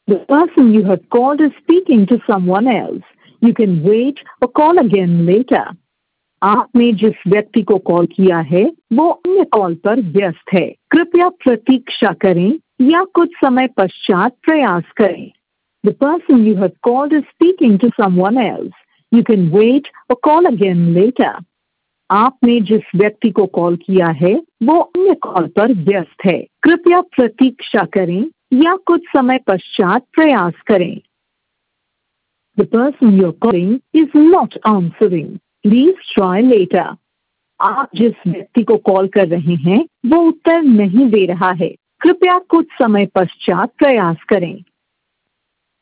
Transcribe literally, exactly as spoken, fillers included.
The person you have called is speaking to someone else. You can wait or call again later. आपने जिस व्यक्ति को call किया है वो अन्य कॉल पर व्यस्त है। कृपया प्रतीक्षा करें या कुछ समय पश्चात प्रयास करें। The person you have called is speaking to someone else. You can wait or call again later. आपने जिस व्यक्ति को कॉल किया है वो अन्य कॉल पर व्यस्त है। कृपया प्रतीक्षा करें या कुछ समय पश्चात प्रयास करें। The person you're calling is not answering. Please try later. आप जिस व्यक्ति को कॉल कर रहे हैं वो उत्तर नहीं दे रहा है। कृपया कुछ समय पश्चात प्रयास करें।